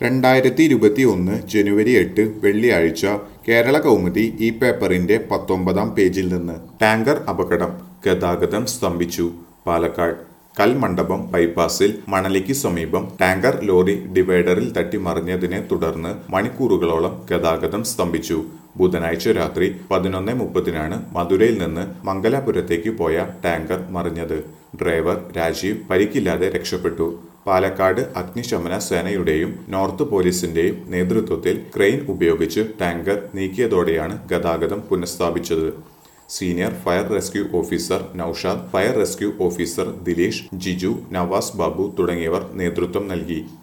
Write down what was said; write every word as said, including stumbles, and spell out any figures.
രണ്ടായിരത്തി ഇരുപത്തി ഒന്ന് ജനുവരി എട്ട് വെള്ളിയാഴ്ച കേരള കൗമുദി ഈ പേപ്പറിന്റെ പത്തൊമ്പതാം പേജിൽ നിന്ന് ടാങ്കർ അപകടം ഗതാഗതം സ്തംഭിച്ചു. പാലക്കാട് കൽമണ്ഡപം ബൈപ്പാസിൽ മണലിക്ക് സമീപം ടാങ്കർ ലോറി ഡിവൈഡറിൽ തട്ടി മറിഞ്ഞതിനെ തുടർന്ന് മണിക്കൂറുകളോളം ഗതാഗതം സ്തംഭിച്ചു. ബുധനാഴ്ച രാത്രി പതിനൊന്ന് മുപ്പതിനാണ് മധുരയിൽ നിന്ന് മംഗലാപുരത്തേക്ക് പോയ ടാങ്കർ മറിഞ്ഞത്. ഡ്രൈവർ രാജീവ് പരിക്കില്ലാതെ രക്ഷപ്പെട്ടു. പാലക്കാട് അഗ്നിശമന സേനയുടെയും നോർത്ത് പോലീസിന്റെയും നേതൃത്വത്തിൽ ക്രെയിൻ ഉപയോഗിച്ച് ടാങ്കർ നീക്കിയതോടെയാണ് ഗതാഗതം പുനഃസ്ഥാപിച്ചത്. Senior fire rescue officer Naushad, fire rescue officer Dileesh, Jiju, Navas Babu തുടങ്ങിയവർ നേതൃത്വം നൽകി.